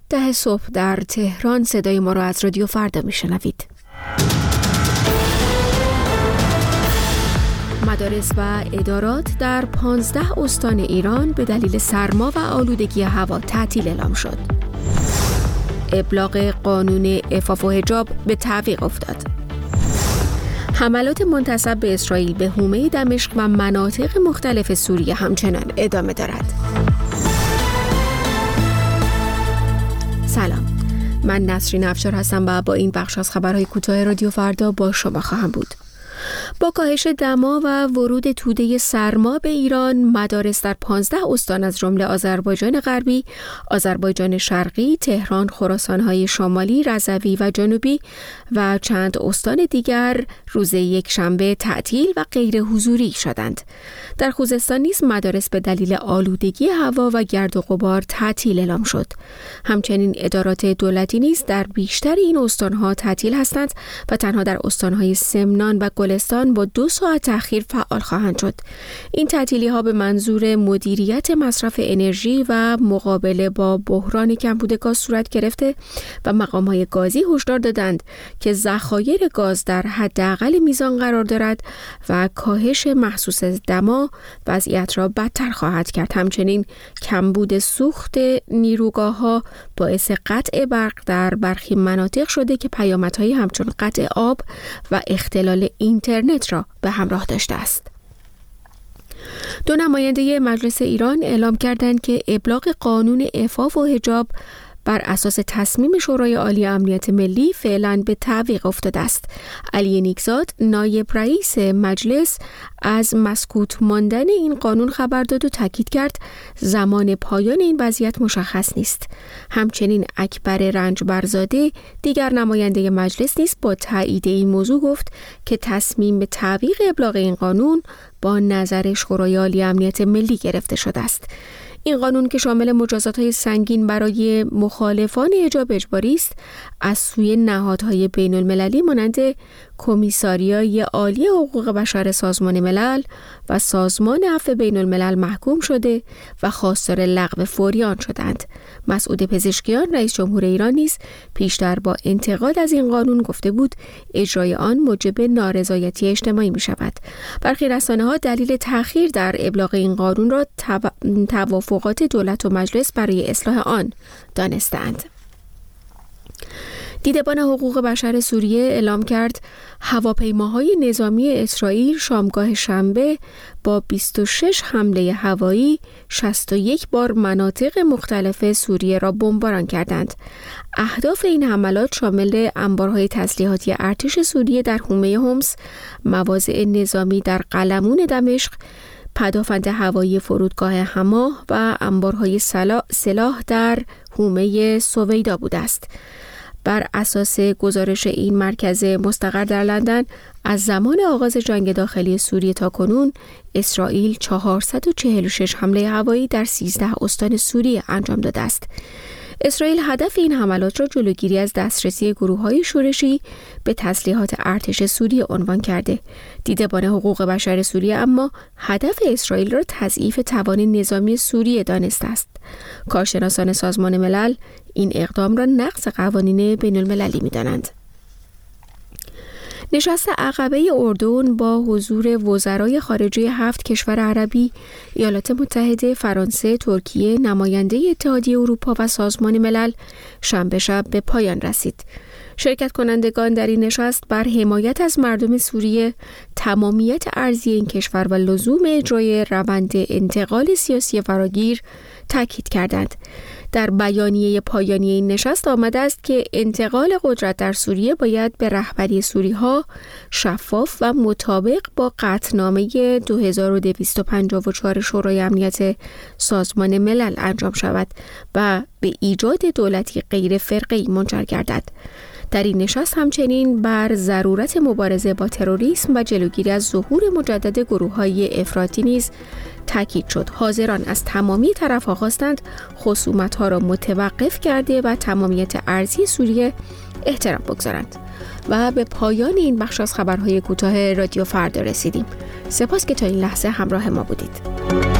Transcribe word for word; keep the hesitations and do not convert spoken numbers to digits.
ده صبح در تهران. صدای ما را از رادیو فردا میشنوید. مدارس و ادارات در پانزده استان ایران به دلیل سرما و آلودگی هوا تعطیل اعلام شد. ابلاغ قانون عفاف و حجاب به تعویق افتاد. حملات منتسب به اسرائیل به حومه دمشق و مناطق مختلف سوریه همچنان ادامه دارد. سلام، من نسرین افشار هستم و با این بخش از خبرهای کوتاه رادیو فردا با شما خواهم بود. با کاهش دما و ورود توده سرما به ایران، مدارس در پانزده استان از جمله آذربایجان غربی، آذربایجان شرقی، تهران، خراسان‌های شمالی، رضوی و جنوبی و چند استان دیگر روز یک شنبه تعطیل و غیر حضوری شدند. در خوزستان نیز مدارس به دلیل آلودگی هوا و گرد و غبار تعطیل اعلام شد. همچنین ادارات دولتی نیز در بیشتر این استان‌ها تعطیل هستند و تنها در استان‌های سمنان و گلستان با دو ساعت تأخیر فعال خواهند شد. این تعطیلی‌ها به منظور مدیریت مصرف انرژی و مقابله با بحران کمبود گاز صورت گرفته و مقام‌های گازی هشدار دادند که ذخایر گاز در حداقل میزان قرار دارد و کاهش محسوس دما وضعیت را بدتر خواهد کرد. همچنین کمبود سوخت نیروگاه‌ها باعث قطع برق در برخی مناطق شده که پیامدهای همچون قطع آب و اختلال اینترنت را به همراه داشته است. دو نماینده مجلس ایران اعلام کردند که ابلاغ قانون عفاف و حجاب بر اساس تصمیم شورای عالی امنیت ملی فعلا به تعویق افتاده است. علی نیکزاد نایب رئیس مجلس از مسکوت ماندن این قانون خبر داد و تاکید کرد زمان پایان این وضعیت مشخص نیست. همچنین اکبر رنجبرزاده دیگر نماینده مجلس نیز با تایید این موضوع گفت که تصمیم به تعویق ابلاغ این قانون با نظر شورای عالی امنیت ملی گرفته شده است. این قانون که شامل مجازات‌های سنگین برای مخالفان حجاب اجباری است، از سوی نهادهای بین‌المللی مانند کمیساریای عالی حقوق بشر سازمان ملل و سازمان عفو بین‌الملل محکوم شده و خواستار لغو فوری آن شدند. مسعود پزشکیان رئیس جمهور ایران نیز پیشتر با انتقاد از این قانون گفته بود اجرای آن موجب نارضایتی اجتماعی می شود. برخی رسانه‌ها دلیل تأخیر در ابلاغ این قانون را توافقات دولت و مجلس برای اصلاح آن دانستند. دیدبان حقوق بشر سوریه اعلام کرد هواپیماهای نظامی اسرائیل شامگاه شنبه با بیست و شش حمله هوایی شصت و یک بار مناطق مختلف سوریه را بمباران کردند. اهداف این حملات شامل انبارهای تسلیحاتی ارتش سوریه در حومه حمص، مواضع نظامی در قلمون دمشق، پدافند هوایی فرودگاه حما و انبارهای سلاح در حومه سویدا بوده است. بر اساس گزارش این مرکز مستقر در لندن، از زمان آغاز جنگ داخلی سوریه تا کنون اسرائیل چهارصد و چهل و شش حمله هوایی در سیزده استان سوریه انجام داده است. اسرائیل هدف این حملات را جلوگیری از دسترسی گروه‌های شورشی به تسلیحات ارتش سوریه عنوان کرده. دیدبان حقوق بشر سوریه اما هدف اسرائیل را تضعیف توان نظامی سوریه دانسته است. کارشناسان سازمان ملل این اقدام را نقض قوانین بین‌المللی می‌دانند. نشست عقبه اردن با حضور وزرای خارجه هفت کشور عربی، ایالات متحده، فرانسه، ترکیه، نماینده اتحادیه اروپا و سازمان ملل شنبه شب به پایان رسید. شرکت کنندگان در این نشست بر حمایت از مردم سوریه، تمامیت ارضی این کشور و لزوم اجرای روند انتقال سیاسی فراگیر تاکید کردند. در بیانیه پایانی این نشست آمده است که انتقال قدرت در سوریه باید به رهبری سوری‌ها شفاف و مطابق با قطعنامه دو هزار و دویست و پنجاه و چهار شورای امنیت سازمان ملل انجام شود و به ایجاد دولتی غیر فرقه‌ای منجر گردد. در این نشست همچنین بر ضرورت مبارزه با تروریسم و جلوگیری از ظهور مجدد گروه‌های افراطی نیز تاکید شد. حاضران از تمامی طرف‌ها خواستند خصومت‌ها را متوقف کرده و تمامیت ارضی سوریه احترام بگذارند. و به پایان این بخش از خبرهای کوتاه رادیو فردا رسیدیم. سپاس که تا این لحظه همراه ما بودید.